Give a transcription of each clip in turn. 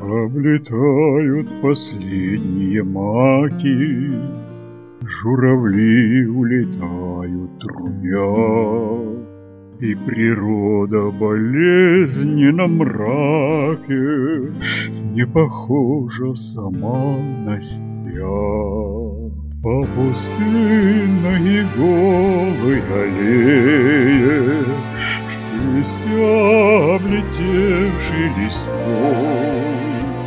Облетают последние маки, журавли улетают трубя, и природа в болезненном мраке не похожа сама на себя. По пустынной голой аллее, шелестя облетевшей листвой,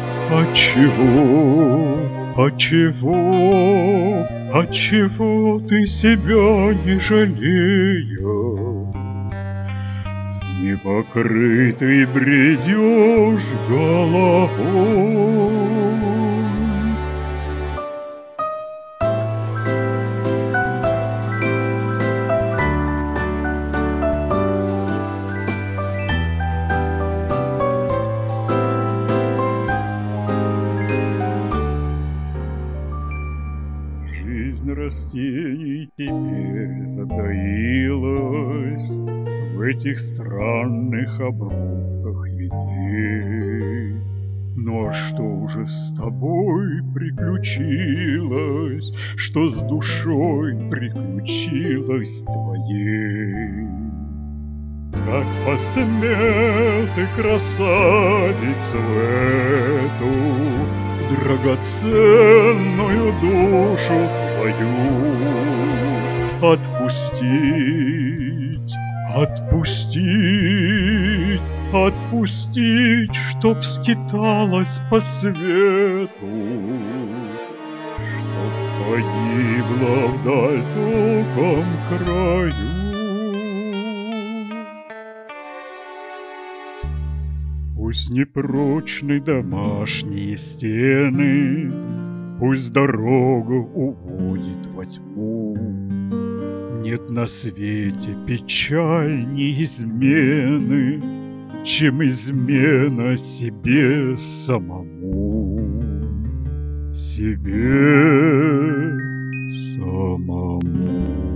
Отчего ты себя не жалея, с непокрытой бредешь головой? Жизнь растений теперь затаилась в этих странных обрубках ветвей. Ну а что же с тобой приключилось, что с душой приключилось твоей? Как посмел ты, красавица, в эту драгоценную душу твою отпустить, чтоб скиталась по свету, чтоб погибла в далеком краю. Пусть непрочны домашние стены, пусть дорогу уводит во тьму, нет на свете печальней измены, чем измена себе самому, себе самому.